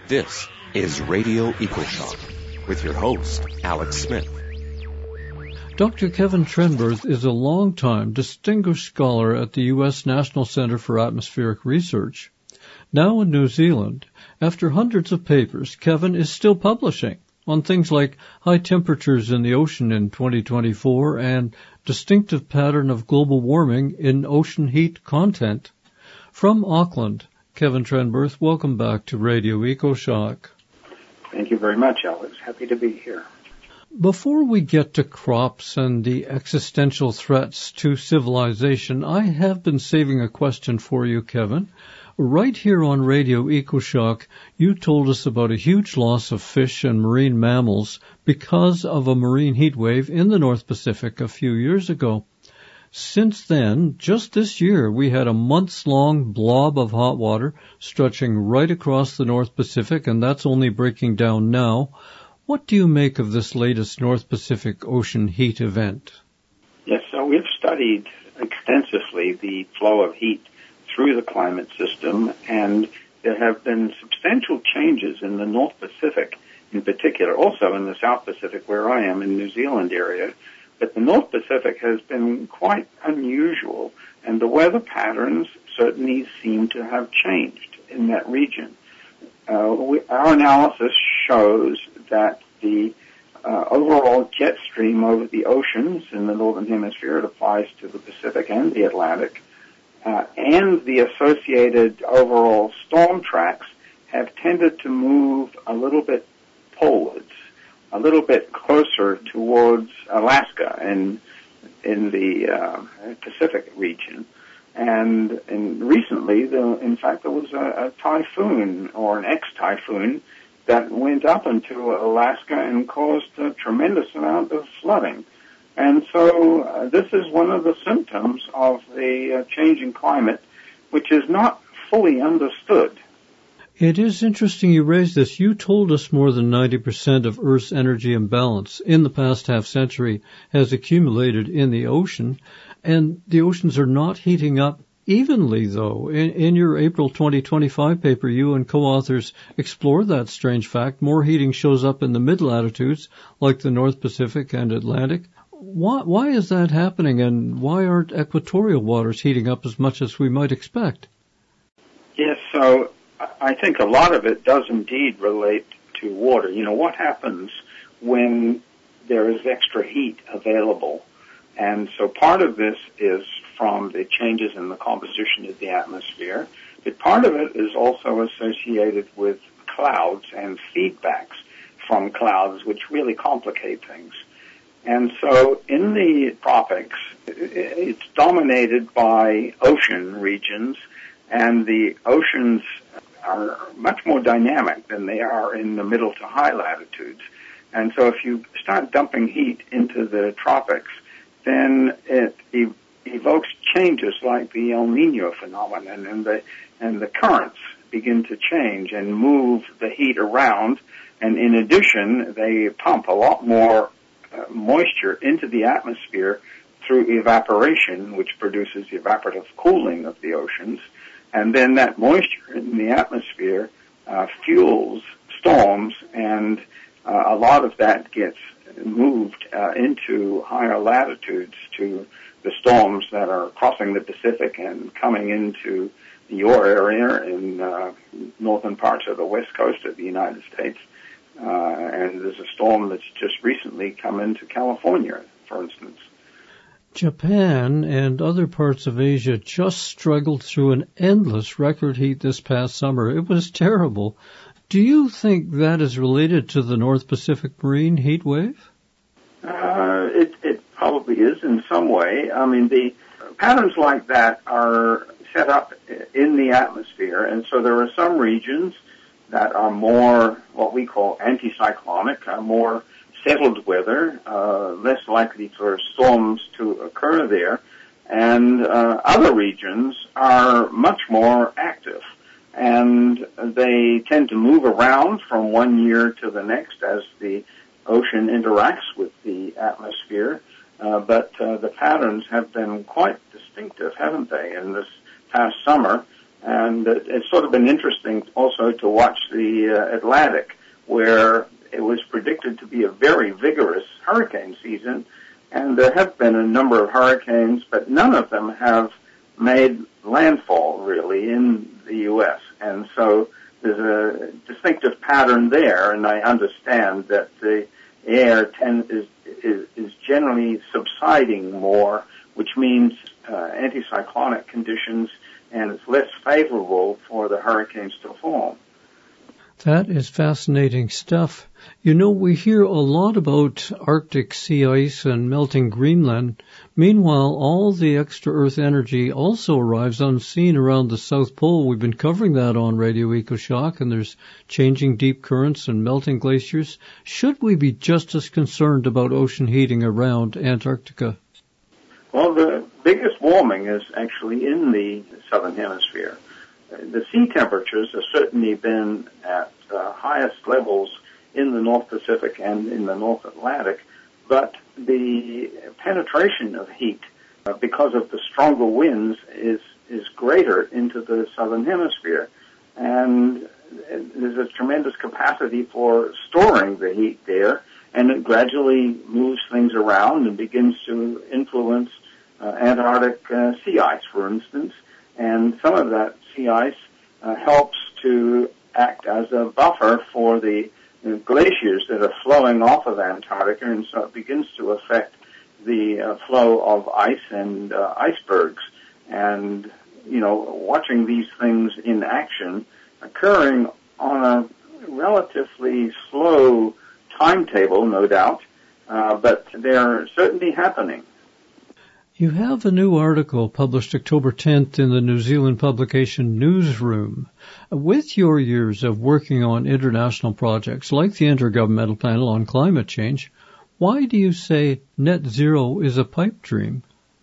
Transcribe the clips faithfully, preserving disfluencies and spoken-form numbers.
This is Radio EcoShock with your host, Alex Smith. Doctor Kevin Trenberth is a long-time distinguished scholar at the U S National Center for Atmospheric Research. Now in New Zealand, after hundreds of papers, Kevin is still publishing on things like high temperatures in the ocean in twenty twenty-four and distinctive pattern of global warming in ocean heat content. From Auckland, Kevin Trenberth, welcome back to Radio EcoShock. Thank you very much, Alex. Happy to be here. Before we get to crops and the existential threats to civilization, I have been saving a question for you, Kevin. Right here on Radio EcoShock, you told us about a huge loss of fish and marine mammals because of a marine heat wave in the North Pacific a few years ago. Since then, just this year, we had a months-long blob of hot water stretching right across the North Pacific, and that's only breaking down now. What do you make of this latest North Pacific Ocean heat event? Yes, so we've studied extensively the flow of heat through the climate system, and there have been substantial changes in the North Pacific in particular, also in the South Pacific where I am in New Zealand area. But the North Pacific has been quite unusual, and the weather patterns certainly seem to have changed in that region. Uh, we, our analysis shows that the uh, overall jet stream over the oceans in the Northern Hemisphere, it applies to the Pacific and the Atlantic, uh, and the associated overall storm tracks have tended to move a little bit polewards, a little bit closer towards Alaska and in the uh, Pacific region. And, and recently, the, in fact, there was a, a typhoon or an ex-typhoon that went up into Alaska and caused a tremendous amount of flooding. And so uh, this is one of the symptoms of the uh, changing climate, which is not fully understood. It is interesting you raised this. You told us more than ninety percent of Earth's energy imbalance in the past half century has accumulated in the ocean, and the oceans are not heating up evenly, though. In, in your April twenty twenty-five paper, you and co-authors explore that strange fact. More heating shows up in the mid-latitudes, like the North Pacific and Atlantic. Why, why is that happening, and why aren't equatorial waters heating up as much as we might expect? Yes, so I think a lot of it does indeed relate to water. You know, what happens when there is extra heat available? And so part of this is from the changes in the composition of the atmosphere, but part of it is also associated with clouds and feedbacks from clouds, which really complicate things. And so in the tropics, it's dominated by ocean regions, and the oceans are much more dynamic than they are in the middle to high latitudes. And so if you start dumping heat into the tropics, then it ev- evokes changes like the El Nino phenomenon, and the and the currents begin to change and move the heat around. And in addition, they pump a lot more uh, moisture into the atmosphere through evaporation, which produces evaporative cooling of the oceans. And then that moisture in the atmosphere uh, fuels storms, and uh, a lot of that gets moved uh, into higher latitudes to the storms that are crossing the Pacific and coming into your area in uh, northern parts of the west coast of the United States. Uh, and there's a storm that's just recently come into California, for instance. Japan and other parts of Asia just struggled through an endless record heat this past summer. It was terrible. Do you think that is related to the North Pacific marine heat wave? Uh, it, it probably is in some way. I mean, the patterns like that are set up in the atmosphere, and so there are some regions that are more what we call anticyclonic, are more settled weather, uh, less likely for storms to occur there, and uh, other regions are much more active, and they tend to move around from one year to the next as the ocean interacts with the atmosphere, uh, but uh, the patterns have been quite distinctive, haven't they? In this past summer, And uh, it's sort of been interesting also to watch the uh, Atlantic, where it was predicted to be a very vigorous hurricane season, and there have been a number of hurricanes, but none of them have made landfall, really, in the U S. And so there's a distinctive pattern there, and I understand that the air tend, is, is, is generally subsiding more, which means uh, anticyclonic conditions, and it's less favorable for the hurricanes to form. That is fascinating stuff. You know, we hear a lot about Arctic sea ice and melting Greenland. Meanwhile, all the extra Earth energy also arrives unseen around the South Pole. We've been covering that on Radio EcoShock, and there's changing deep currents and melting glaciers. Should we be just as concerned about ocean heating around Antarctica? Well, the biggest warming is actually in the southern hemisphere. The sea temperatures have certainly been at uh, highest levels in the North Pacific and in the North Atlantic, but the penetration of heat, uh, because of the stronger winds, is is greater into the southern hemisphere. And there's a tremendous capacity for storing the heat there, and it gradually moves things around and begins to influence uh, Antarctic uh, sea ice, for instance. And some of that sea ice uh, helps to act as a buffer for the you know, glaciers that are flowing off of Antarctica, and so it begins to affect the uh, flow of ice and uh, icebergs. And, you know, watching these things in action occurring on a relatively slow timetable, no doubt, uh, but they're certainly happening. You have a new article published October tenth in the New Zealand publication Newsroom. With your years of working on international projects like the Intergovernmental Panel on Climate Change, why do you say net zero is a pipe dream?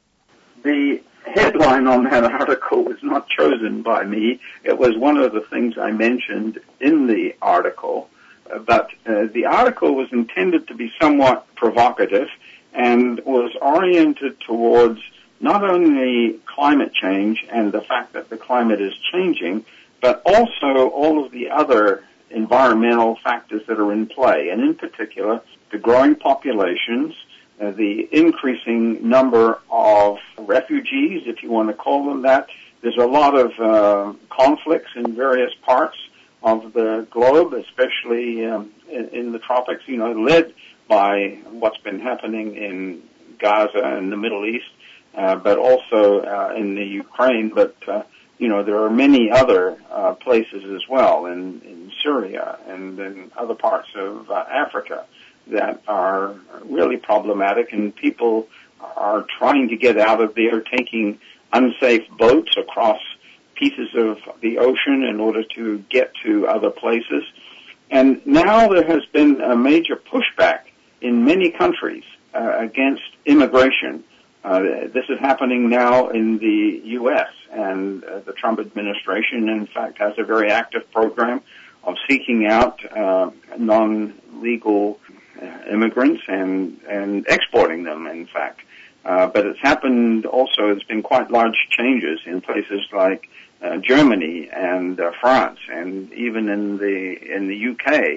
The headline on that article was not chosen by me. It was one of the things I mentioned in the article, but uh, the article was intended to be somewhat provocative and was oriented towards not only climate change and the fact that the climate is changing, but also all of the other environmental factors that are in play, and in particular, the growing populations, uh, the increasing number of refugees, if you want to call them that. There's a lot of uh, conflicts in various parts of the globe, especially um, in, in the tropics, you know, led by what's been happening in Gaza and the Middle East, uh, but also uh, in the Ukraine. But, uh, you know, there are many other uh, places as well in, in Syria and in other parts of uh, Africa that are really problematic, and people are trying to get out of there, taking unsafe boats across pieces of the ocean in order to get to other places. And now there has been a major pushback in many countries uh, against immigration. Uh, this is happening now in the U S, and uh, the Trump administration, in fact, has a very active program of seeking out uh, non-legal uh, immigrants and, and exporting them, in fact. Uh, but it's happened also, there's been quite large changes in places like uh, Germany and uh, France, and even in the in the U K.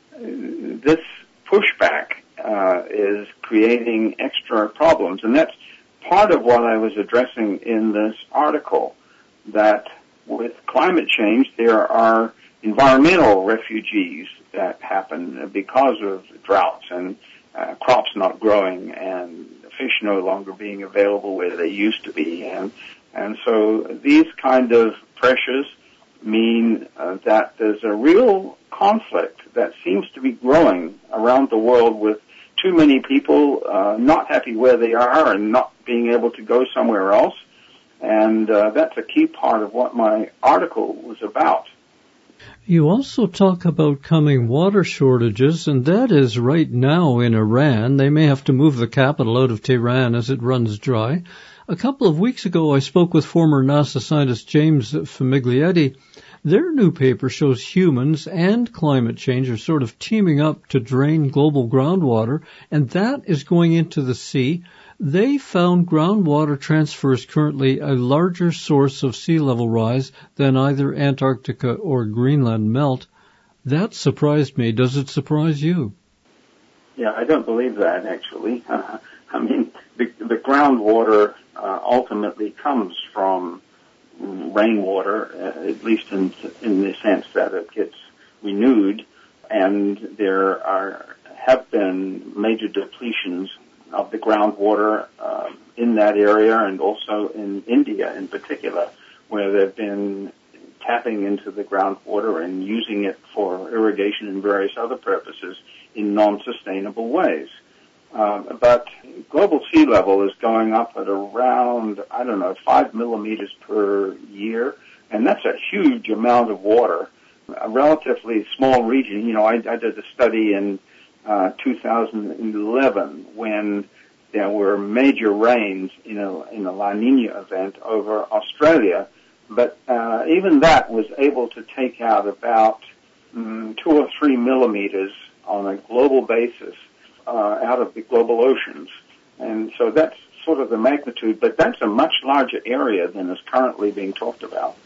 This pushback Uh, is creating extra problems. And that's part of what I was addressing in this article, that with climate change, there are environmental refugees that happen because of droughts and uh, crops not growing and fish no longer being available where they used to be. And, and so these kind of pressures mean uh, that there's a real conflict that seems to be growing around the world, with too many people uh, not happy where they are and not being able to go somewhere else. And uh, that's a key part of what my article was about. You also talk about coming water shortages, and that is right now in Iran. They may have to move the capital out of Tehran as it runs dry. A couple of weeks ago, I spoke with former NASA scientist James Famiglietti. Their new paper shows humans and climate change are sort of teaming up to drain global groundwater, and that is going into the sea. They found groundwater transfer is currently a larger source of sea level rise than either Antarctica or Greenland melt. That surprised me. Does it surprise you? Yeah, I don't believe that, actually. Uh, I mean, the, the groundwater uh, ultimately comes from rainwater, uh, at least in, in the sense that it gets renewed, and there are have been major depletions of the groundwater uh, in that area, and also in India in particular, where they've been tapping into the groundwater and using it for irrigation and various other purposes in non-sustainable ways. Uh, but global sea level is going up at around, I don't know, five millimeters per year, and that's a huge amount of water. A relatively small region. You know, I, I did a study in uh, two thousand eleven when there were major rains in a, in a La Nina event over Australia, but uh, even that was able to take out about um, two or three millimeters on a global basis uh, out of the global oceans. And so that's sort of the magnitude, but that's a much larger area than is currently being talked about.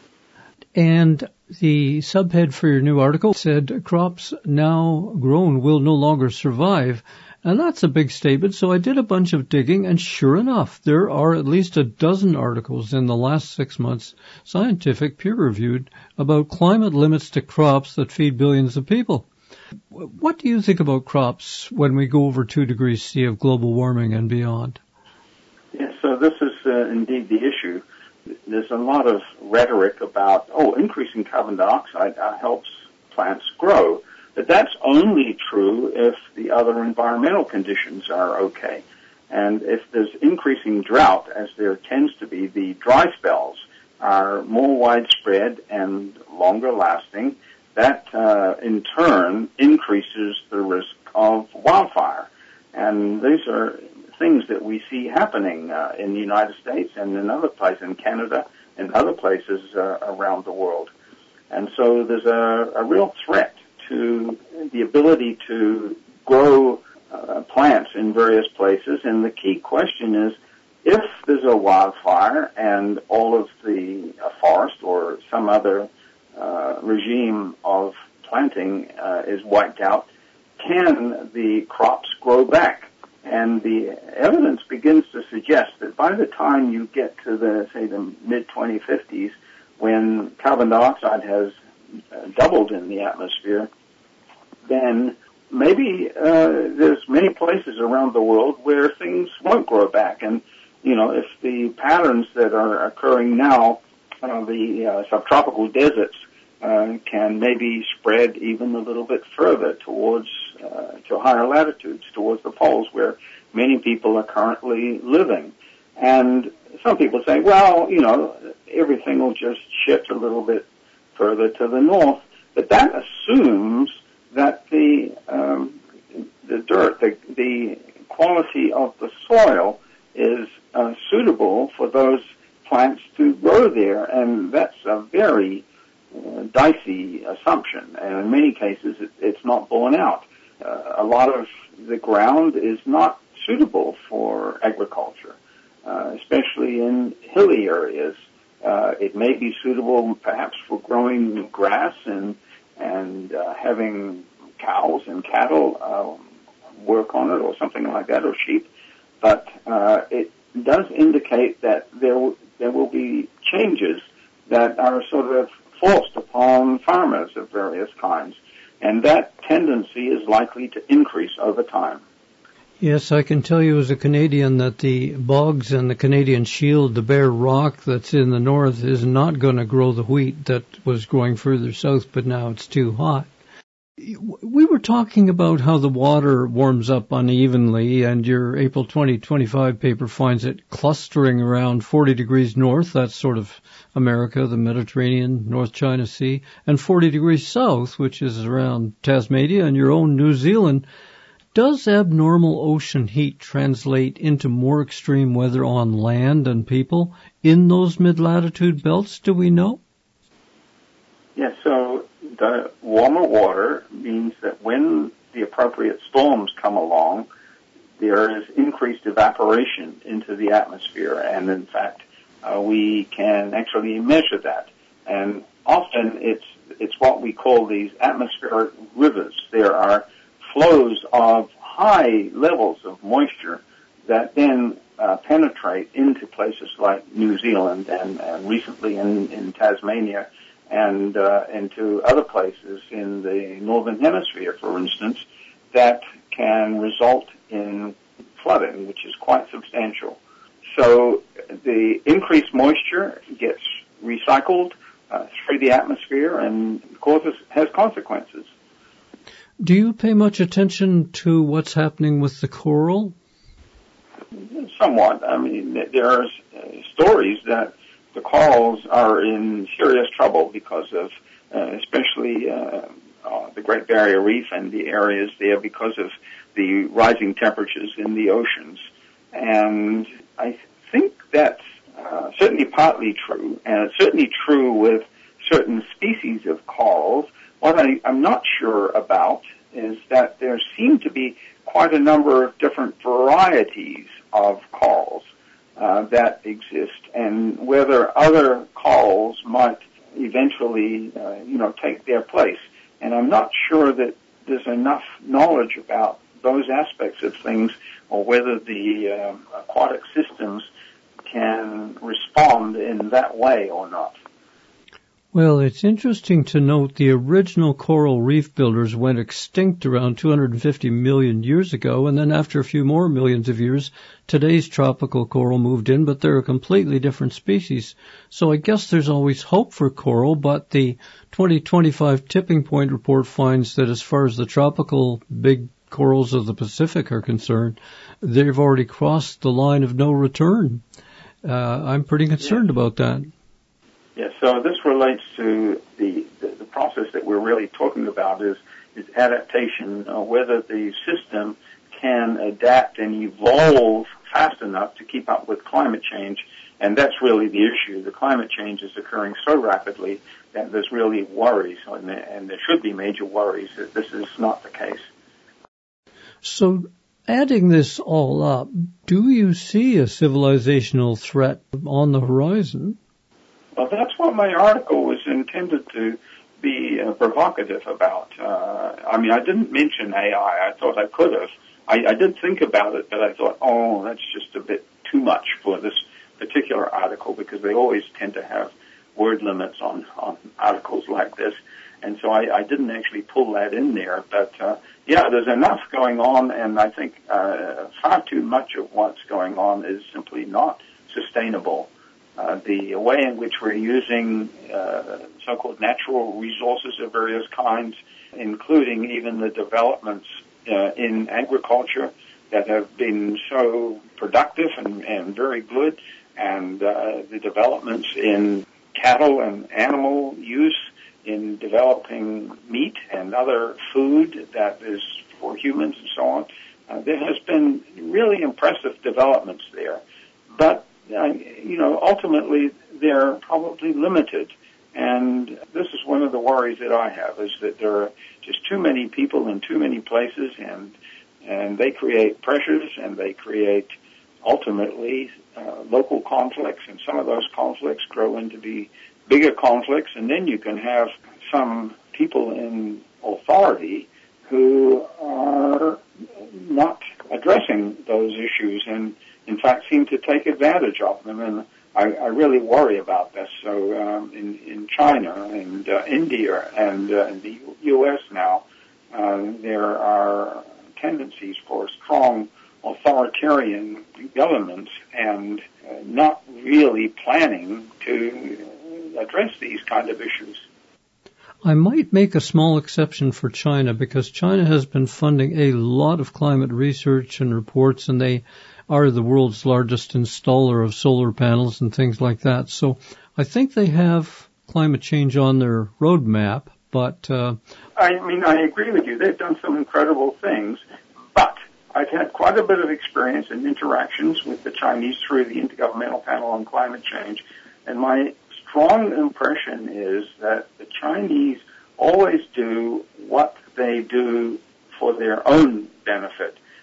And the subhead for your new article said crops now grown will no longer survive. And that's a big statement, so I did a bunch of digging, and sure enough, there are at least a dozen articles in the last six months, scientific, peer-reviewed, about climate limits to crops that feed billions of people. What do you think about crops when we go over two degrees C of global warming and beyond? Yes, so this is uh, indeed the issue. There's a lot of rhetoric about, oh, increasing carbon dioxide uh, helps plants grow. But that's only true if the other environmental conditions are okay. And if there's increasing drought, as there tends to be, the dry spells are more widespread and longer lasting. That, uh, in turn, increases the risk of wildfire. And these are things that we see happening uh, in the United States and in other places, in Canada and other places uh, around the world. And so there's a, a real threat to the ability to grow uh, plants in various places. And the key question is, if there's a wildfire and all of the uh, forest or some other uh, regime of planting uh, is wiped out, can the crops grow back? And the evidence begins to suggest that by the time you get to the, say, the mid twenty fifties, when carbon dioxide has uh, doubled in the atmosphere, then maybe uh, there's many places around the world where things won't grow back. And, you know, if the patterns that are occurring now, uh, the uh, subtropical deserts uh, can maybe spread even a little bit further towards uh, to higher latitudes, towards the poles where many people are currently living. And some people say, well, you know, everything will just shift a little bit further to the north. But that assumes that the um, the dirt, the, the quality of the soil is uh, suitable for those plants to grow there, and that's a very uh, dicey assumption, and in many cases it, it's not borne out. Uh, a lot of the ground is not suitable for agriculture, uh, especially in hilly areas. Uh, it may be suitable perhaps for growing grass and and uh, having cows and cattle uh, work on it or something like that, or sheep. But uh, it does indicate that there w- there will be changes that are sort of forced upon farmers of various kinds, and that tendency is likely to increase over time. Yes, I can tell you as a Canadian that the bogs and the Canadian Shield, the bare rock that's in the north, is not going to grow the wheat that was growing further south, but now it's too hot. We were talking about how the water warms up unevenly, and your April twenty twenty-five paper finds it clustering around forty degrees north, that's sort of America, the Mediterranean, North China Sea, and forty degrees south, which is around Tasmania and your own New Zealand. Does abnormal ocean heat translate into more extreme weather on land and people in those mid-latitude belts, do we know? Yes, so the warmer water means that when the appropriate storms come along, there is increased evaporation into the atmosphere, and in fact, uh, we can actually measure that. And often it's it's what we call these atmospheric rivers. There are flows of high levels of moisture that then uh, penetrate into places like New Zealand and, and recently in, in Tasmania and uh, into other places in the Northern Hemisphere, for instance, that can result in flooding, which is quite substantial. So the increased moisture gets recycled uh, through the atmosphere and causes has consequences. Do you pay much attention to what's happening with the coral? Somewhat. I mean, there are uh, stories that the corals are in serious trouble because of, uh, especially uh, uh, the Great Barrier Reef and the areas there, because of the rising temperatures in the oceans. And I think that's uh, certainly partly true, and it's certainly true with certain species of corals. What I, I'm not sure about is that there seem to be quite a number of different varieties of corals uh, that exist, and whether other corals might eventually, uh, you know, take their place. And I'm not sure that there's enough knowledge about those aspects of things, or whether the uh, aquatic systems can respond in that way or not. Well, it's interesting to note the original coral reef builders went extinct around two hundred fifty million years ago, and then after a few more millions of years, today's tropical coral moved in, but they're a completely different species. So I guess there's always hope for coral, but the twenty twenty-five Tipping Point report finds that as far as the tropical big corals of the Pacific are concerned, they've already crossed the line of no return. Uh, I'm pretty concerned yeah. about that. Yes, yeah, so this relates to the, the, the process that we're really talking about is, is adaptation, uh, whether the system can adapt and evolve fast enough to keep up with climate change. And that's really the issue. The climate change is occurring so rapidly that there's really worries, and there, and there should be major worries that this is not the case. So adding this all up, do you see a civilizational threat on the horizon? Well, that's what my article was intended to be uh, provocative about. Uh, I mean, I didn't mention A I. I thought I could have. I, I did think about it, but I thought, oh, that's just a bit too much for this particular article, because they always tend to have word limits on, on articles like this. And so I, I didn't actually pull that in there. But, uh, yeah, there's enough going on, and I think uh, far too much of what's going on is simply not sustainable. Uh, the way in which we're using uh, so-called natural resources of various kinds, including even the developments uh, in agriculture that have been so productive and, and very good, and uh, the developments in cattle and animal use, in developing meat and other food that is for humans and so on. Uh, there has been really impressive developments there. But Uh, you know, ultimately, they're probably limited. And this is one of the worries that I have, is that there are just too many people in too many places, and and they create pressures, and they create, ultimately, uh, local conflicts, and some of those conflicts grow into be bigger conflicts, and then you can have some people in authority who are not addressing those issues, and in fact, seem to take advantage of them, and I, I really worry about this. So um, in, in China and uh, India and uh, the U S now, uh, there are tendencies for strong authoritarian governments and uh, not really planning to address these kind of issues. I might make a small exception for China, because China has been funding a lot of climate research and reports, and they are the world's largest installer of solar panels and things like that. So I think they have climate change on their roadmap, but... Uh, I mean, I agree with you. They've done some incredible things, but I've had quite a bit of experience and interactions with the Chinese through the Intergovernmental Panel on Climate Change, and my strong impression is that the Chinese always do what they do for their own benefit.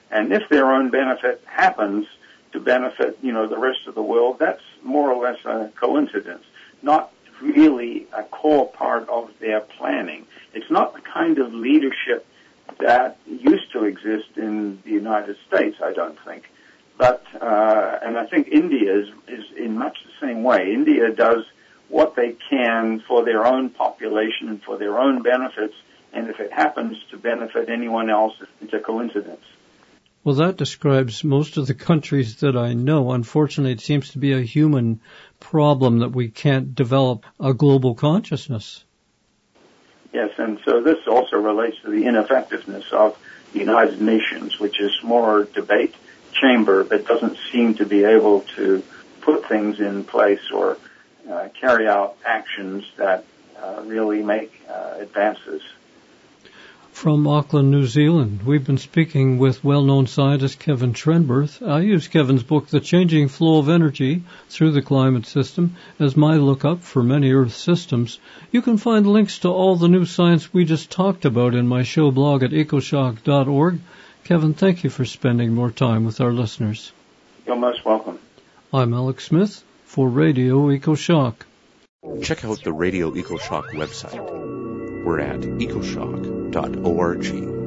And if their own benefit happens to benefit, you know, the rest of the world, that's more or less a coincidence, not really a core part of their planning. It's not the kind of leadership that used to exist in the United States, I don't think. But, uh, and I think India is, is in much the same way. India does what they can for their own population and for their own benefits, and if it happens to benefit anyone else, it's a coincidence. Well, that describes most of the countries that I know. Unfortunately, it seems to be a human problem that we can't develop a global consciousness. Yes, and so this also relates to the ineffectiveness of the United Nations, which is more a debate chamber but doesn't seem to be able to put things in place or uh, carry out actions that uh, really make uh, advances. From Auckland, New Zealand, we've been speaking with well-known scientist Kevin Trenberth. I use Kevin's book, The Changing Flow of Energy Through the Climate System, as my lookup for many Earth systems. You can find links to all the new science we just talked about in my show blog at ecoshock dot org. Kevin, thank you for spending more time with our listeners. You're most welcome. I'm Alex Smith for Radio EcoShock. Check out the Radio EcoShock website. We're at ecoshock dot org.